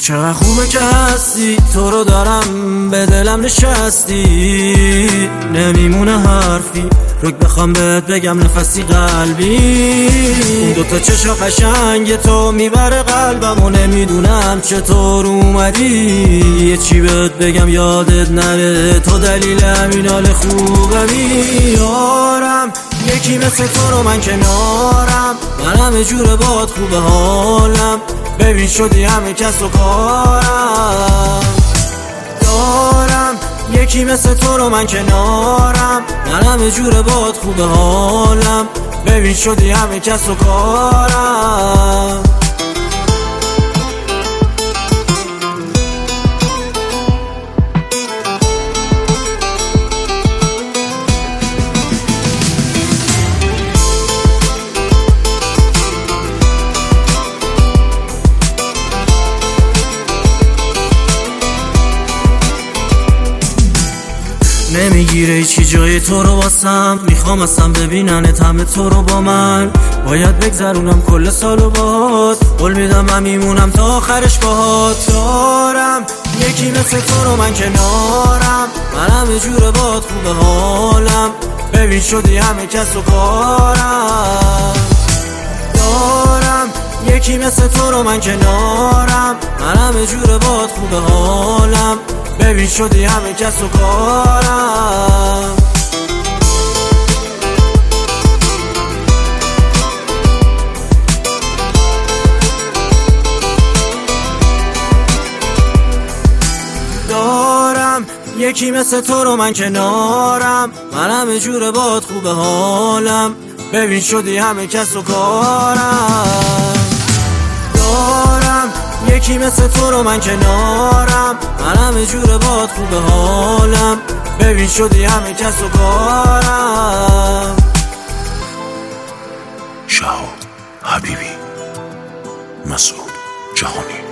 چقدر خوبه که هستی، تو رو دارم به دلم نشستی، نمیمونه حرفی رو بخوام بهت بگم، نفسی قلبی. اون دوتا چشا قشنگ تو میبره قلبم و نمیدونم چطور اومدی. یه چی بهت بگم یادت نره، تو دلیل همین حال خوبمی. یارم یکی مثل تو رو من کنارم، من همه جور باد خوبه حالم، ببین شدی همه کس و کارم. دارم یکی مثل تو رو من کنارم، من همه جور باد خوبه حالم، ببین شدی همه کس و کارم. نمیگیره هیچی جای تو رو واسم، میخوام اصلا ببیننت همه تو رو با من. باید بگذرونم کل سالو باهات، قول میدم من میمونم تا آخرش باهات. دارم یکی مثل تو رو من کنارم، من همه جور باد خوبه حالم، ببین شدی همه کس و کارم. دارم یکی مثل تو رو من کنارم، من همه جور باد خوبه حالم، ببین شدی همه کس و کارم. دارم یکی مثل تو رو من کنارم، من همه جور باد خوبه حالم، ببین شدی همه کس و کارم. دارم یکی مثل تو رو من کنارم، من همه جور باد خوبه حالم، ببین شدی همه کس و کارم. شهاب حبیبی، مسعود جهانی.